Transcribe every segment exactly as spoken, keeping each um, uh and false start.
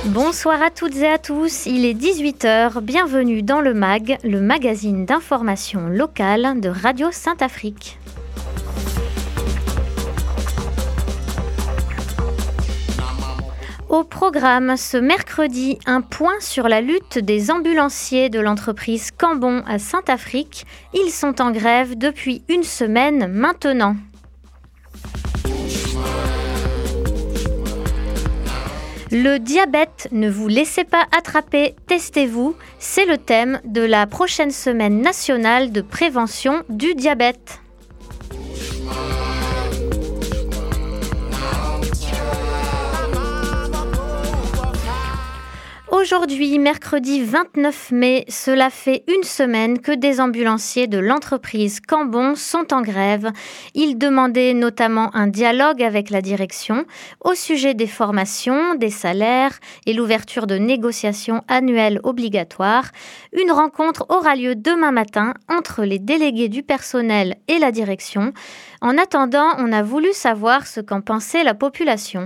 Bonsoir à toutes et à tous, il est dix-huit heures, bienvenue dans le M A G, le magazine d'information locale de Radio Saint-Afrique. Au programme, ce mercredi, un point sur la lutte des ambulanciers de l'entreprise Cambon à Saint-Afrique. Ils sont en grève depuis une semaine maintenant. Le diabète, ne vous laissez pas attraper, testez-vous. C'est le thème de la prochaine semaine nationale de prévention du diabète. Aujourd'hui, mercredi vingt-neuf mai, cela fait une semaine que des ambulanciers de l'entreprise Cambon sont en grève. Ils demandaient notamment un dialogue avec la direction au sujet des formations, des salaires et l'ouverture de négociations annuelles obligatoires. Une rencontre aura lieu demain matin entre les délégués du personnel et la direction. En attendant, on a voulu savoir ce qu'en pensait la population.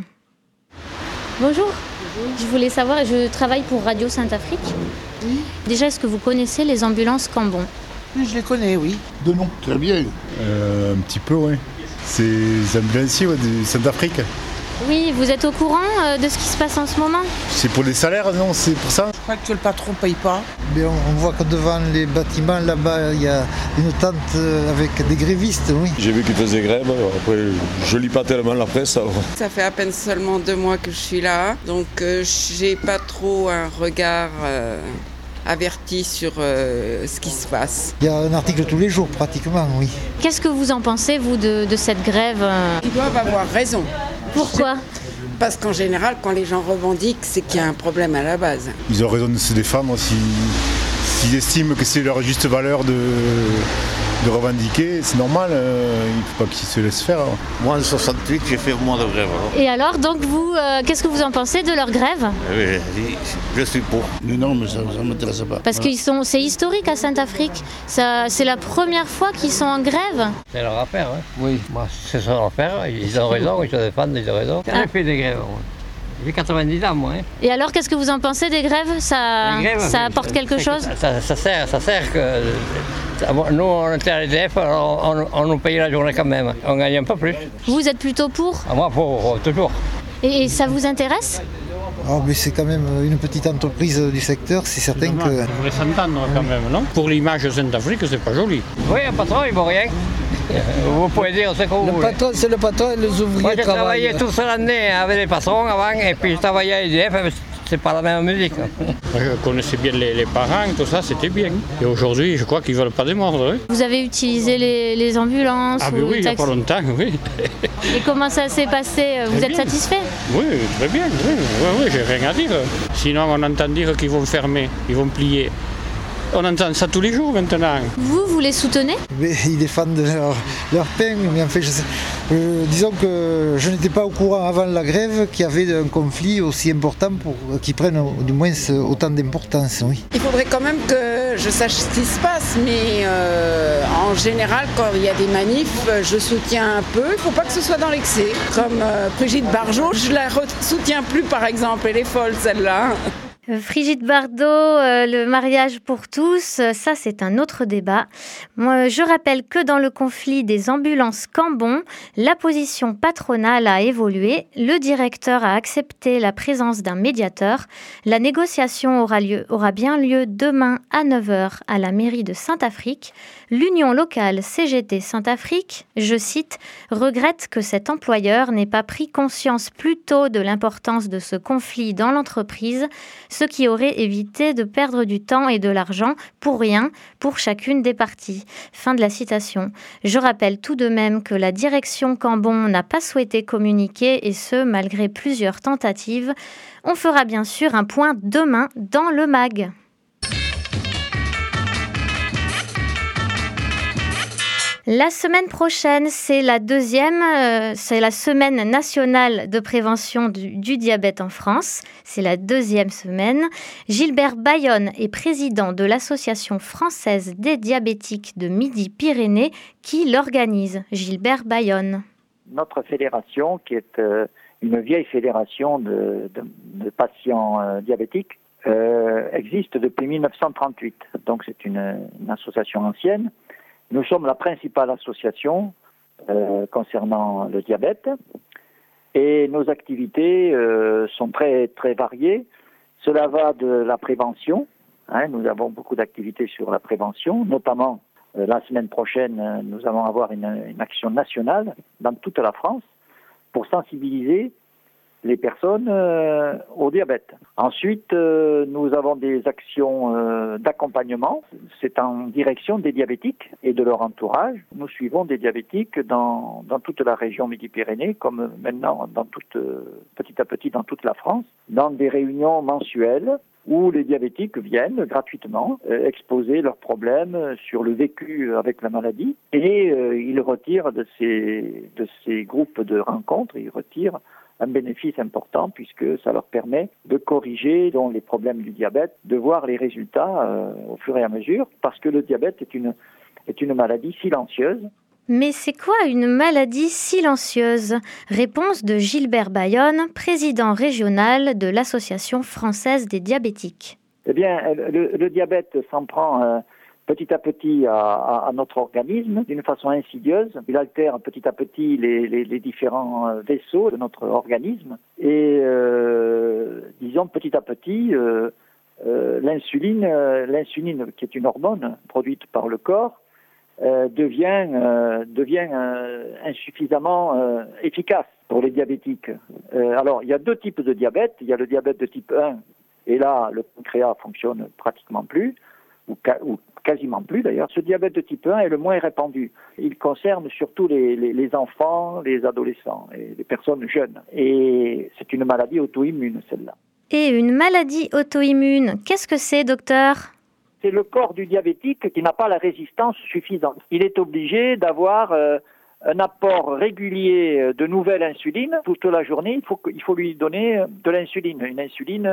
Bonjour. Je voulais savoir, je travaille pour Radio Saint-Afrique. Oui. Déjà, est-ce que vous connaissez les ambulances Cambon ? Oui, je les connais, oui. De nom. Très bien. Euh, un petit peu, oui. C'est les ambulanciers ouais, de Saint-Afrique. Oui, vous êtes au courant euh, de ce qui se passe en ce moment ? C'est pour les salaires, non ? C'est pour ça ? Je crois que le patron ne paye pas. Mais on, on voit que devant les bâtiments, là-bas, il y a une tente avec des grévistes, oui. J'ai vu qu'ils faisaient grève, après je lis pas tellement la presse. Alors. Ça fait à peine seulement deux mois que je suis là, donc euh, j'ai pas trop un regard euh, averti sur euh, ce qui se passe. Il y a un article tous les jours, pratiquement, oui. Qu'est-ce que vous en pensez, vous, de, de cette grève euh... Ils doivent avoir raison. Pourquoi ? Parce qu'en général, quand les gens revendiquent, c'est qu'il y a un problème à la base. Ils ont raison de se défendre s'ils, s'ils estiment que c'est leur juste valeur de, de revendiquer. C'est normal, euh, il ne faut pas qu'ils se laissent faire. Moi, en soixante-huit, j'ai fait un mois de grève. Alors. Et alors, donc, vous, euh, qu'est-ce que vous en pensez de leur grève ? Oui, je suis pour. Mais non, mais ça ne m'intéresse pas. Parce que c'est historique à Saint-Afrique. Ça, c'est la première fois qu'ils sont en grève. C'est leur affaire, hein. Oui. Moi, c'est leur affaire. Ils ont raison, ils se défendent, ils ont raison. Ah. J'ai fait des grèves. Moi. J'ai quatre-vingt-dix ans, moi. Hein. Et alors, qu'est-ce que vous en pensez des grèves ? Ça, grèves, ça apporte quelque chose ? ça, ça, ça sert, ça sert que... Nous, on était à l'E D F, on, on, on nous payait la journée quand même. On gagne un peu plus. Vous êtes plutôt pour ? À moi, pour, toujours. Et, et ça vous intéresse ? Oh, mais c'est quand même une petite entreprise du secteur, c'est certain que... On devrait s'entendre quand même, non ? Pour l'image de Saint-Afrique, c'est pas joli. Oui, un patron, il ne vaut rien. Vous pouvez dire, c'est quoi vous Le patron, c'est le patron et les ouvriers Moi, j'ai travaillent. travaillé toute l'année avec les patrons avant, et puis je travaillais à l'E D F, c'est pas la même musique. Moi, je connaissais bien les, les parents, tout ça, c'était bien. Et aujourd'hui, je crois qu'ils ne veulent pas démordre. Hein. Vous avez utilisé les, les ambulances Ah, ou mais oui, les il n'y a taxis. pas longtemps, oui. Et comment ça s'est passé ? Vous Très êtes bien. satisfait ? Oui, très bien, oui, oui, oui, j'ai rien à dire. Sinon, on entend dire qu'ils vont fermer, ils vont plier. On entend ça tous les jours maintenant. Vous, vous les soutenez ? Mais ils défendent leur, leur pain, mais en fait, je sais, euh, disons que je n'étais pas au courant avant la grève qu'il y avait un conflit aussi important pour qu'ils prennent du moins autant d'importance, oui. Il faudrait quand même que je sache ce qui se passe, mais euh, en général, quand il y a des manifs, je soutiens un peu. Il ne faut pas que ce soit dans l'excès. Comme euh, Brigitte Bardot, je la soutiens plus par exemple, elle est folle celle-là. Brigitte Bardot, euh, le mariage pour tous, euh, ça c'est un autre débat. Moi, je rappelle que dans le conflit des ambulances Cambon, la position patronale a évolué. Le directeur a accepté la présence d'un médiateur. La négociation aura lieu, aura bien lieu demain à neuf heures à la mairie de Saint-Afrique. L'union locale C G T Saint-Afrique, je cite, regrette que cet employeur n'ait pas pris conscience plus tôt de l'importance de ce conflit dans l'entreprise, ce qui aurait évité de perdre du temps et de l'argent pour rien pour chacune des parties. Fin de la citation. Je rappelle tout de même que la direction Cambon n'a pas souhaité communiquer et ce, malgré plusieurs tentatives. On fera bien sûr un point demain dans le M A G. La semaine prochaine, c'est la deuxième, euh, c'est la semaine nationale de prévention du, du diabète en France. C'est la deuxième semaine. Gilbert Bayonne est président de l'Association française des diabétiques de Midi-Pyrénées qui l'organise. Gilbert Bayonne. Notre fédération, qui est euh, une vieille fédération de, de, de patients euh, diabétiques, euh, existe depuis mille neuf cent trente-huit. Donc c'est une, une association ancienne. Nous sommes la principale association euh, concernant le diabète et nos activités euh, sont très, très variées. Cela va de la prévention. Hein, nous avons beaucoup d'activités sur la prévention, notamment euh, la semaine prochaine, euh, nous allons avoir une, une action nationale dans toute la France pour sensibiliser les personnes euh, au diabète. Ensuite, euh, nous avons des actions euh, d'accompagnement. C'est en direction des diabétiques et de leur entourage. Nous suivons des diabétiques dans, dans toute la région Midi-Pyrénées, comme maintenant dans toute, euh, petit à petit dans toute la France, dans des réunions mensuelles où les diabétiques viennent gratuitement euh, exposer leurs problèmes sur le vécu avec la maladie et euh, ils retirent de ces, de ces groupes de rencontres, ils retirent un bénéfice important puisque ça leur permet de corriger donc, les problèmes du diabète, de voir les résultats euh, au fur et à mesure parce que le diabète est une, est une maladie silencieuse. Mais c'est quoi une maladie silencieuse ? Réponse de Gilbert Bayonne, président régional de l'Association française des diabétiques. Eh bien, le, le diabète s'en prend euh, petit à petit à, à, à notre organisme d'une façon insidieuse. Il altère petit à petit les, les, les différents vaisseaux de notre organisme. Et euh, disons petit à petit, euh, euh, l'insuline, euh, l'insuline qui est une hormone produite par le corps, Euh, devient, euh, devient euh, insuffisamment euh, efficace pour les diabétiques. Euh, alors, il y a deux types de diabète. Il y a le diabète de type un, et là, le pancréas fonctionne pratiquement plus, ou, ca- ou quasiment plus d'ailleurs. Ce diabète de type un est le moins répandu. Il concerne surtout les, les, les enfants, les adolescents et les personnes jeunes. Et c'est une maladie auto-immune, celle-là. Et une maladie auto-immune, qu'est-ce que c'est, docteur ? C'est le corps du diabétique qui n'a pas la résistance suffisante. Il est obligé d'avoir euh, un apport régulier de nouvelle insuline. Toute la journée, il faut, il faut lui donner de l'insuline. Une insuline,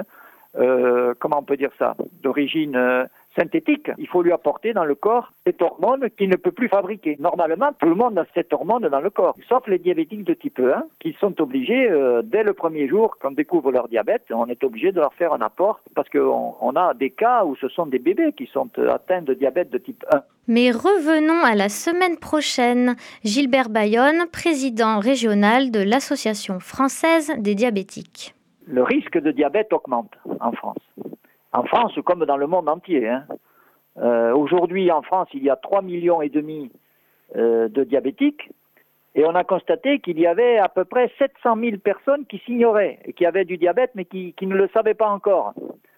euh, comment on peut dire ça, d'origine euh, synthétique. Il faut lui apporter dans le corps cette hormone qu'il ne peut plus fabriquer. Normalement, tout le monde a cette hormone dans le corps, sauf les diabétiques de type un, qui sont obligés, euh, dès le premier jour, quand on découvre leur diabète, on est obligé de leur faire un apport, parce qu'on on a des cas où ce sont des bébés qui sont atteints de diabète de type un. Mais revenons à la semaine prochaine. Gilbert Bayonne, président régional de l'Association française des diabétiques. Le risque de diabète augmente en France. En France, comme dans le monde entier. Hein. Euh, aujourd'hui, en France, il y a trois millions et demi euh, de diabétiques. Et on a constaté qu'il y avait à peu près sept cent mille personnes qui s'ignoraient et qui avaient du diabète, mais qui, qui ne le savaient pas encore.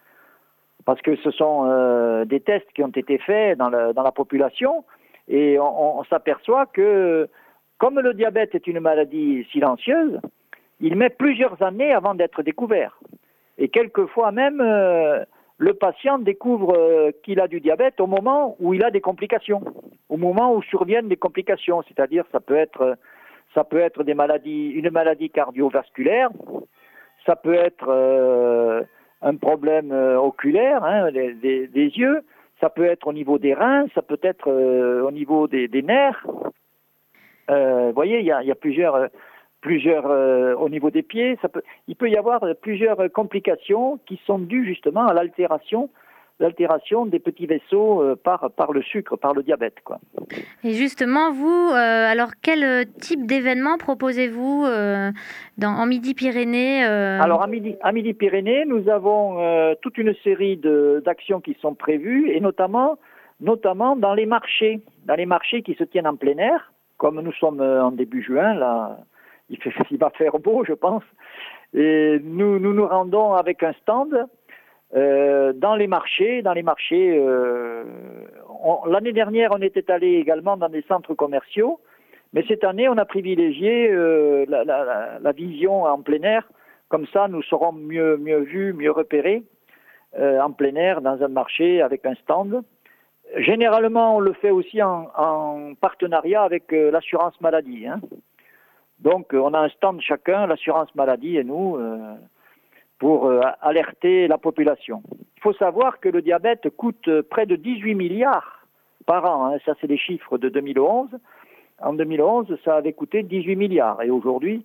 Parce que ce sont euh, des tests qui ont été faits dans, le, dans la population. Et on, on s'aperçoit que, comme le diabète est une maladie silencieuse, il met plusieurs années avant d'être découvert. Et quelquefois même, euh, le patient découvre euh, qu'il a du diabète au moment où il a des complications, au moment où surviennent des complications. C'est-à-dire, ça peut être, ça peut être des maladies, une maladie cardiovasculaire, ça peut être euh, un problème euh, oculaire, hein, des, des, des yeux, ça peut être au niveau des reins, ça peut être euh, au niveau des, des nerfs. Euh, vous voyez, il y a, il y a plusieurs... Euh, plusieurs euh, au niveau des pieds, ça peut, il peut y avoir plusieurs complications qui sont dues justement à l'altération, l'altération des petits vaisseaux euh, par, par le sucre, par le diabète, quoi. Et justement, vous, euh, alors quel type d'événement proposez-vous euh, dans, en Midi-Pyrénées euh... Alors à, Midi, à Midi-Pyrénées, nous avons euh, toute une série de, d'actions qui sont prévues, et notamment, notamment dans les marchés, dans les marchés qui se tiennent en plein air, comme nous sommes en début juin, là. Il, fait, il va faire beau, je pense. Et nous nous, nous rendons avec un stand euh, dans les marchés. Dans les marchés, euh, on, l'année dernière, on était allé également dans des centres commerciaux, mais cette année, on a privilégié euh, la, la, la vision en plein air. Comme ça, nous serons mieux, mieux vus, mieux repérés euh, en plein air, dans un marché avec un stand. Généralement, on le fait aussi en, en partenariat avec euh, l'assurance maladie, hein. Donc, on a un stand chacun, l'assurance maladie et nous, euh, pour euh, alerter la population. Il faut savoir que le diabète coûte près de dix-huit milliards par an. Hein. Ça, c'est les chiffres de deux mille onze. En deux mille onze, ça avait coûté dix-huit milliards. Et aujourd'hui,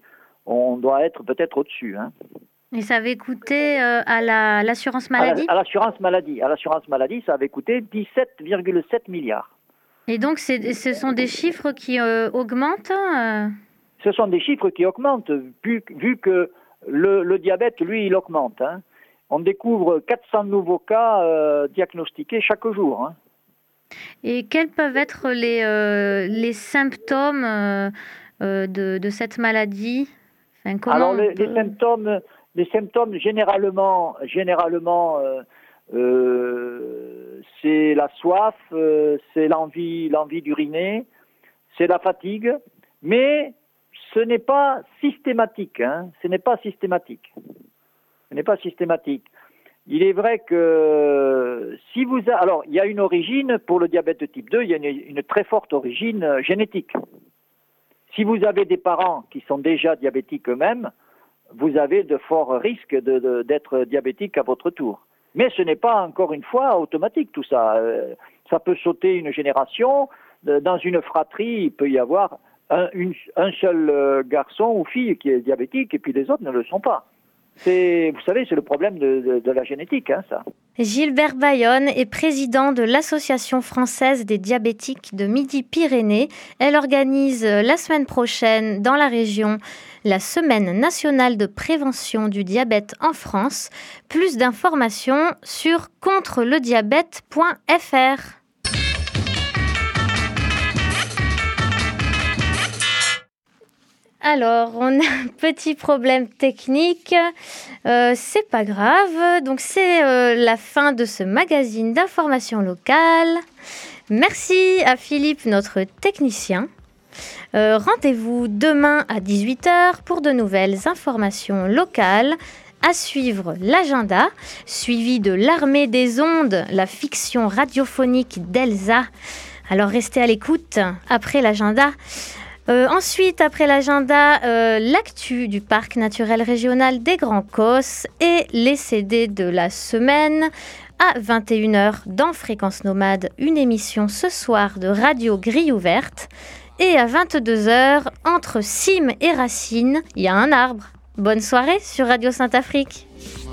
on doit être peut-être au-dessus. Hein. Et ça avait coûté euh, à la, l'assurance maladie ? À, la, à l'assurance maladie. À l'assurance maladie, ça avait coûté dix-sept virgule sept milliards. Et donc, c'est, ce sont des chiffres qui euh, augmentent euh... Ce sont des chiffres qui augmentent, vu, vu que le, le diabète, lui, il augmente. Hein. On découvre quatre cents nouveaux cas euh, diagnostiqués chaque jour. Hein. Et quels peuvent être les, euh, les symptômes euh, euh, de, de cette maladie ? Enfin, comment Alors, les, peut... les symptômes... Les symptômes, généralement, généralement euh, euh, c'est la soif, euh, c'est l'envie, l'envie d'uriner, c'est la fatigue, mais ce n'est pas systématique. Hein, ce n'est pas systématique. Ce n'est pas systématique. Il est vrai que si vous... A... Alors, il y a une origine, pour le diabète de type deux, il y a une, une très forte origine euh, génétique. Si vous avez des parents qui sont déjà diabétiques eux-mêmes, vous avez de forts risques de, de, d'être diabétique à votre tour. Mais ce n'est pas, encore une fois, automatique tout ça. Euh, ça peut sauter une génération. Dans une fratrie, il peut y avoir un, une, un seul garçon ou fille qui est diabétique et puis les autres ne le sont pas. C'est, vous savez, c'est le problème de, de, de la génétique, hein, ça. Gilbert Bayonne est président de l'Association française des diabétiques de Midi-Pyrénées. Elle organise la semaine prochaine dans la région la Semaine nationale de prévention du diabète en France. Plus d'informations sur contre le diabète point f r. Alors, on a un petit problème technique, euh, c'est pas grave. Donc, c'est euh, la fin de ce magazine d'information locale. Merci à Philippe, notre technicien. Euh, rendez-vous demain à dix-huit heures pour de nouvelles informations locales. À suivre l'agenda, suivi de l'Armée des ondes, la fiction radiophonique d'Elsa. Alors, restez à l'écoute après l'agenda. Euh, ensuite, après l'agenda, euh, l'actu du parc naturel régional des Grands Causses et les C D de la semaine. À vingt et une heures, dans Fréquence Nomade, une émission ce soir de Radio Grille Ouverte. Et à vingt-deux heures, entre Cime et Racine, il y a un arbre. Bonne soirée sur Radio Sainte-Afrique.